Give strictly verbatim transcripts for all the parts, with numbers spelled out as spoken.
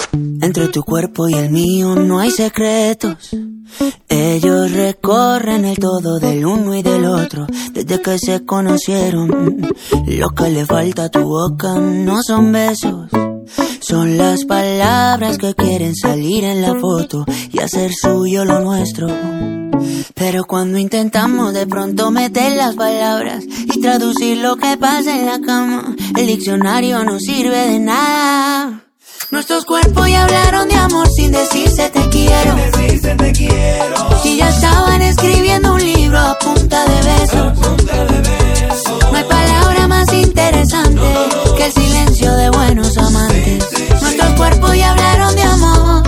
Entre tu cuerpo y el mío no hay secretos. Ellos recorren el todo del uno y del otro desde que se conocieron. Lo que le falta a tu boca no son besos, son las palabras que quieren salir en la foto y hacer suyo lo nuestro. Pero cuando intentamos de pronto meter las palabras y traducir lo que pasa en la cama, el diccionario no sirve de nada. Nuestros cuerpos ya hablaron de amor sin decirse te quiero, sin decirse te quiero. Y ya estaban escribiendo un libro a punta de besos. Punta de besos. No hay palabra más interesante no, no, no. que el silencio de buenos amantes. Sí, sí, Nuestros sí. cuerpos ya hablaron de amor.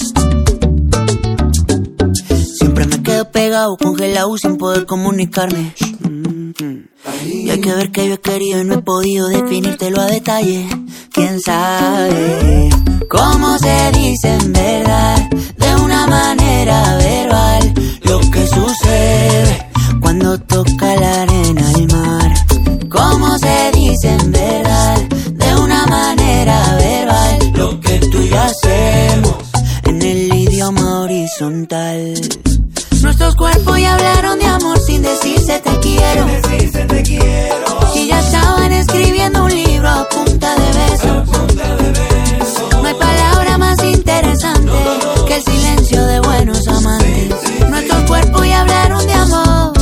Siempre me quedo pegado, congelado sin poder comunicarme. Y hay que ver que yo he querido y no he podido definírtelo a detalle. ¿Quién sabe cómo se dice en verdad, de una manera verbal, lo que sucede cuando toca la arena al mar? ¿Cómo se dice en verdad, de una manera verbal, lo que tú y yo hacemos en el idioma horizontal? Nuestros cuerpos ya hablaron de amor sin decirse te quiero, Sin decirse te quiero. y ya estaban escribiendo un libro a punta de besos. Punta de besos. No hay palabra más interesante no, no, no. que el silencio de buenos amantes. Sí, sí, Nuestros sí. cuerpos ya hablaron de amor.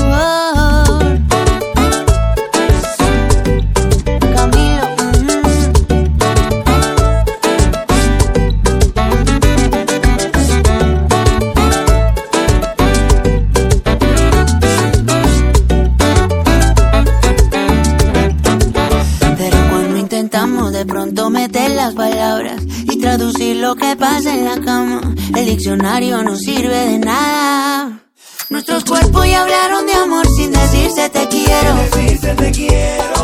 Camilo, intentamos de pronto meter las palabras y traducir lo que pasa en la cama, el diccionario no sirve de nada. Nuestros cuerpos ya hablaron de amor sin decirse te quiero, Sin decirse te quiero.